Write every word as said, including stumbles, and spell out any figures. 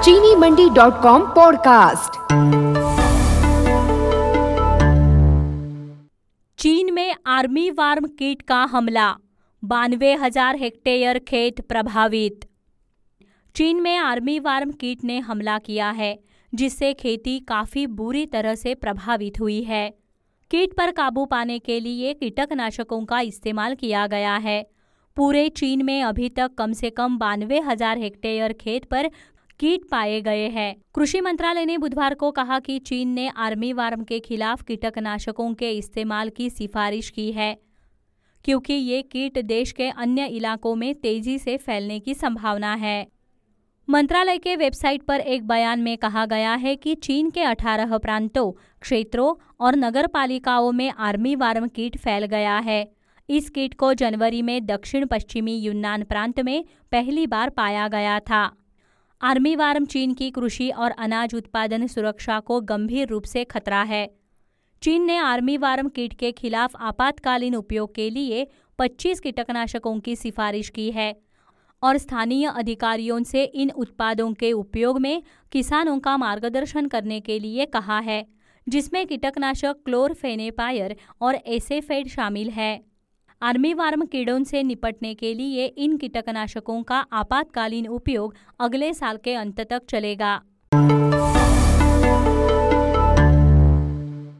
चीनी मंडी dot com podcast. चीन में आर्मी वार्म कीट का हमला, बानवे हजार हेक्टेयर खेत प्रभावित। चीन में आर्मी वार्म कीट ने हमला किया है, जिससे खेती काफी बुरी तरह से प्रभावित हुई है। कीट पर काबू पाने के लिए कीटनाशकों का इस्तेमाल किया गया है। पूरे चीन में अभी तक कम से कम बानवे हजार हेक्टेयर खेत पर कीट पाए गए हैं। कृषि मंत्रालय ने बुधवार को कहा कि चीन ने आर्मी वार्म के खिलाफ कीटनाशकों के इस्तेमाल की सिफारिश की है, क्योंकि ये कीट देश के अन्य इलाकों में तेजी से फैलने की संभावना है। मंत्रालय के वेबसाइट पर एक बयान में कहा गया है कि चीन के अठारह प्रांतों, क्षेत्रों और नगरपालिकाओं में आर्मी वार्म कीट फैल गया है। इस कीट को जनवरी में दक्षिण पश्चिमी यूनान प्रांत में पहली बार पाया गया था। आर्मी वार्म चीन की कृषि और अनाज उत्पादन सुरक्षा को गंभीर रूप से खतरा है। चीन ने आर्मी वार्म कीट के खिलाफ आपातकालीन उपयोग के लिए पच्चीस कीटनाशकों की सिफारिश की है और स्थानीय अधिकारियों से इन उत्पादों के उपयोग में किसानों का मार्गदर्शन करने के लिए कहा है, जिसमें कीटनाशक क्लोरफेनेपायर और एसेफेड शामिल है। आर्मी वार्म कीड़ों से निपटने के लिए इन कीटनाशकों का आपातकालीन उपयोग अगले साल के अंत तक चलेगा।